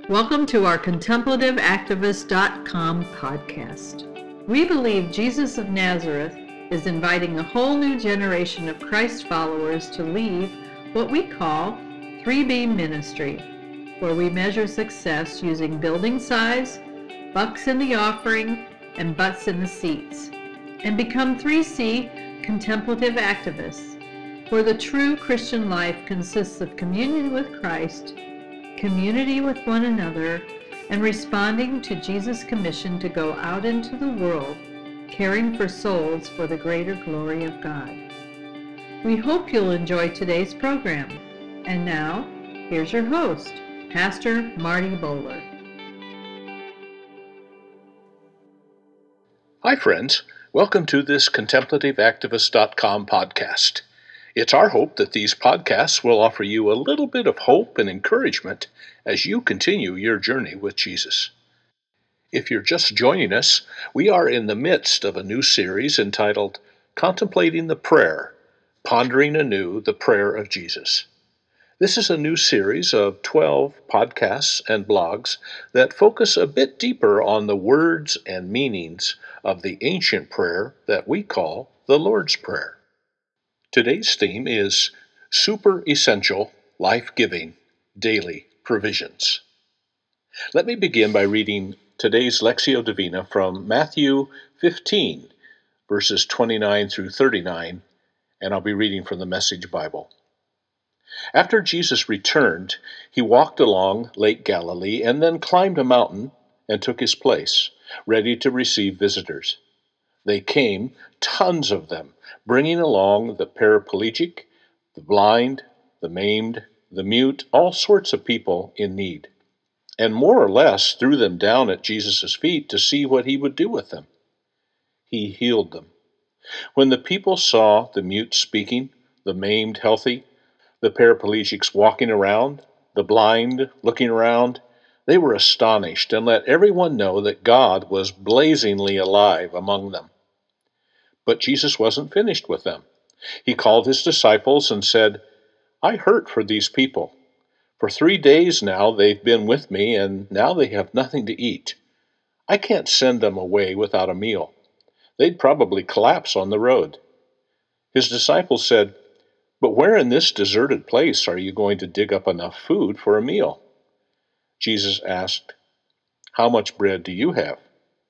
Welcome to our ContemplativeActivist.com podcast. We believe Jesus of Nazareth is inviting a whole new generation of Christ followers to leave what we call 3B ministry, where we measure success using building size, bucks in the offering, and butts in the seats, and become 3C contemplative activists, where the true Christian life consists of communion with Christ, community with one another, and responding to Jesus' commission to go out into the world, caring for souls for the greater glory of God. We hope you'll enjoy today's program. And now, here's your host, Pastor Marty Bowler. Hi friends, welcome to this ContemplativeActivist.com podcast. It's our hope that these podcasts will offer you a little bit of hope and encouragement as you continue your journey with Jesus. If you're just joining us, we are in the midst of a new series entitled Contemplating the Prayer, Pondering Anew the Prayer of Jesus. This is a new series of 12 podcasts and blogs that focus a bit deeper on the words and meanings of the ancient prayer that we call the Lord's Prayer. Today's theme is super essential, life-giving, daily provisions. Let me begin by reading today's Lectio Divina from Matthew 15, verses 29 through 39, and I'll be reading from the Message Bible. After Jesus returned, he walked along Lake Galilee and then climbed a mountain and took his place, ready to receive visitors. They came, tons of them, bringing along the paraplegic, the blind, the maimed, the mute, all sorts of people in need, and more or less threw them down at Jesus' feet to see what he would do with them. He healed them. When the people saw the mute speaking, the maimed healthy, the paraplegics walking around, the blind looking around, they were astonished and let everyone know that God was blazingly alive among them. But Jesus wasn't finished with them. He called his disciples and said, "I hurt for these people. For 3 days now they've been with me, and now they have nothing to eat. I can't send them away without a meal. They'd probably collapse on the road." His disciples said, "But where in this deserted place are you going to dig up enough food for a meal?" Jesus asked, "How much bread do you have?"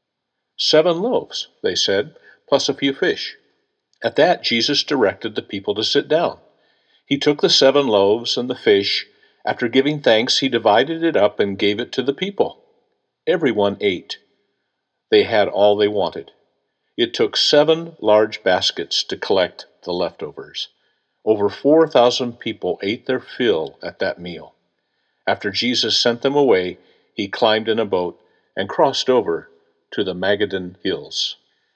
7 loaves, they said, plus a few fish. At that, Jesus directed the people to sit down. He took the 7 loaves and the fish. After giving thanks, he divided it up and gave it to the people. Everyone ate. They had all they wanted. It took 7 large baskets to collect the leftovers. Over 4,000 people ate their fill at that meal. After Jesus sent them away, he climbed in a boat and crossed over to the Magadan Hills.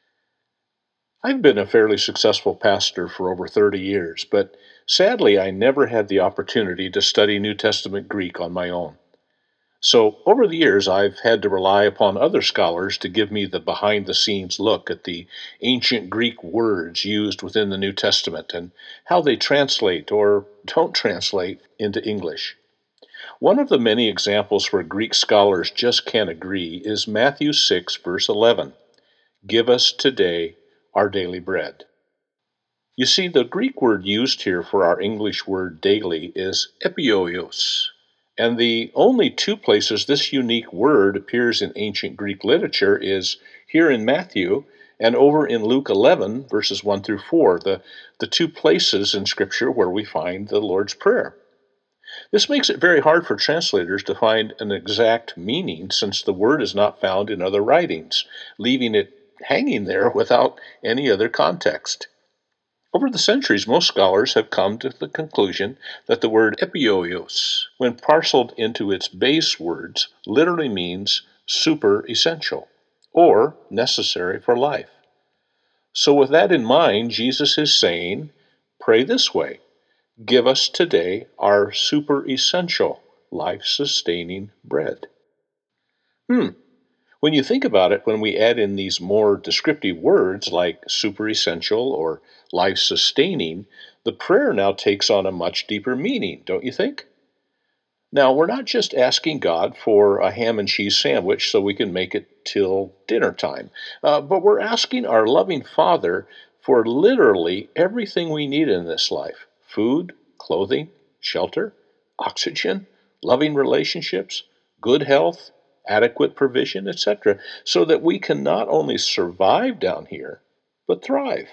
I've been a fairly successful pastor for over 30 years, but sadly I never had the opportunity to study New Testament Greek on my own. So over the years I've had to rely upon other scholars to give me the behind-the-scenes look at the ancient Greek words used within the New Testament and how they translate or don't translate into English. One of the many examples where Greek scholars just can't agree is Matthew 6, verse 11. "Give us today our daily bread." You see, the Greek word used here for our English word daily is epioios, and the only 2 places this unique word appears in ancient Greek literature is here in Matthew and over in Luke 11, verses 1 through 4, the 2 places in Scripture where we find the Lord's Prayer. This makes it very hard for translators to find an exact meaning since the word is not found in other writings, leaving it hanging there without any other context. Over the centuries, most scholars have come to the conclusion that the word epioios, when parceled into its base words, literally means super essential, or necessary for life. So with that in mind, Jesus is saying, pray this way: give us today our super essential, life-sustaining bread. When you think about it, when we add in these more descriptive words like super essential or life-sustaining, the prayer now takes on a much deeper meaning, don't you think? Now, we're not just asking God for a ham and cheese sandwich so we can make it till dinner time, but we're asking our loving Father for literally everything we need in this life: food, clothing, shelter, oxygen, loving relationships, good health, adequate provision, etc., so that we can not only survive down here, but thrive.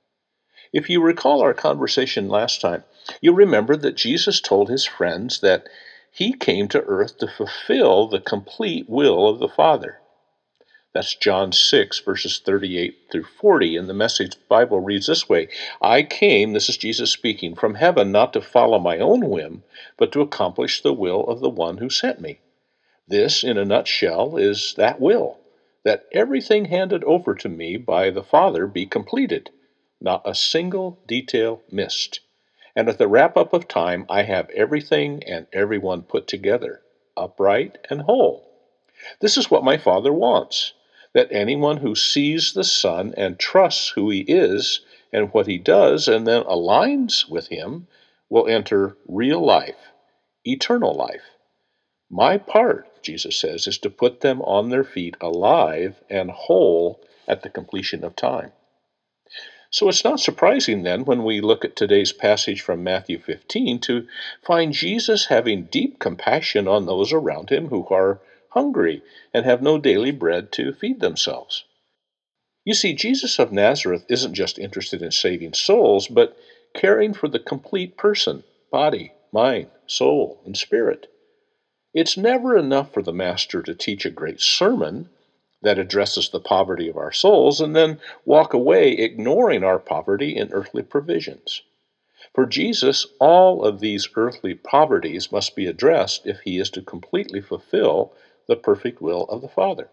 If you recall our conversation last time, you remember that Jesus told his friends that he came to earth to fulfill the complete will of the Father. That's John 6, verses 38 through 40. And the Message Bible reads this way: I came, this is Jesus speaking, from heaven not to follow my own whim, but to accomplish the will of the one who sent me. This, in a nutshell, is that will, that everything handed over to me by the Father be completed, not a single detail missed. And at the wrap-up of time, I have everything and everyone put together, upright and whole. This is what my Father wants, that anyone who sees the Son and trusts who he is and what he does and then aligns with him will enter real life, eternal life. My part, Jesus says, is to put them on their feet alive and whole at the completion of time. So it's not surprising then, when we look at today's passage from Matthew 15, to find Jesus having deep compassion on those around him who are hungry and have no daily bread to feed themselves. You see, Jesus of Nazareth isn't just interested in saving souls, but caring for the complete person, body, mind, soul, and spirit. It's never enough for the Master to teach a great sermon that addresses the poverty of our souls and then walk away ignoring our poverty in earthly provisions. For Jesus, all of these earthly poverties must be addressed if he is to completely fulfill the perfect will of the Father.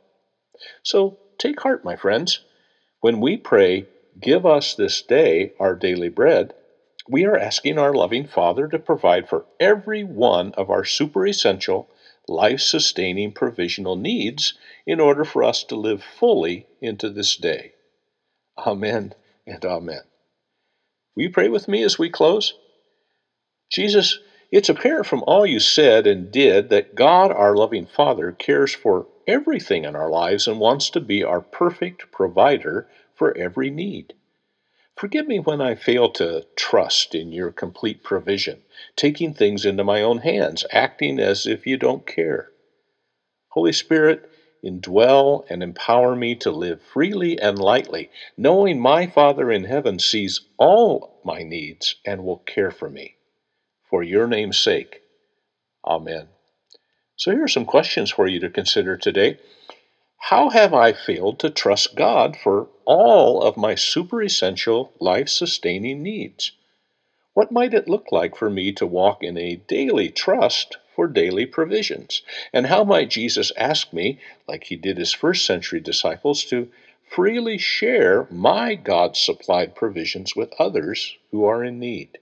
So take heart, my friends. When we pray, "Give us this day our daily bread," we are asking our loving Father to provide for every one of our super essential, life-sustaining provisional needs in order for us to live fully into this day. Amen and amen. Will you pray with me as we close? Jesus, it's apparent from all you said and did that God, our loving Father, cares for everything in our lives and wants to be our perfect provider for every need. Forgive me when I fail to trust in your complete provision, taking things into my own hands, acting as if you don't care. Holy Spirit, indwell and empower me to live freely and lightly, knowing my Father in heaven sees all my needs and will care for me. For your name's sake. Amen. So here are some questions for you to consider today. How have I failed to trust God for all of my super essential, life-sustaining needs? What might it look like for me to walk in a daily trust for daily provisions? And how might Jesus ask me, like he did his first century disciples, to freely share my God-supplied provisions with others who are in need?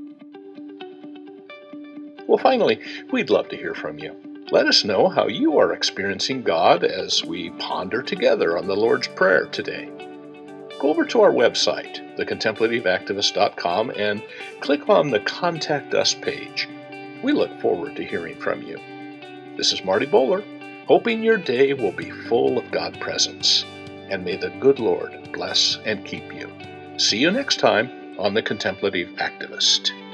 Well, finally, we'd love to hear from you. Let us know how you are experiencing God as we ponder together on the Lord's Prayer today. Go over to our website, thecontemplativeactivist.com, and click on the Contact Us page. We look forward to hearing from you. This is Marty Bowler, hoping your day will be full of God presence. And may the good Lord bless and keep you. See you next time on The Contemplative Activist.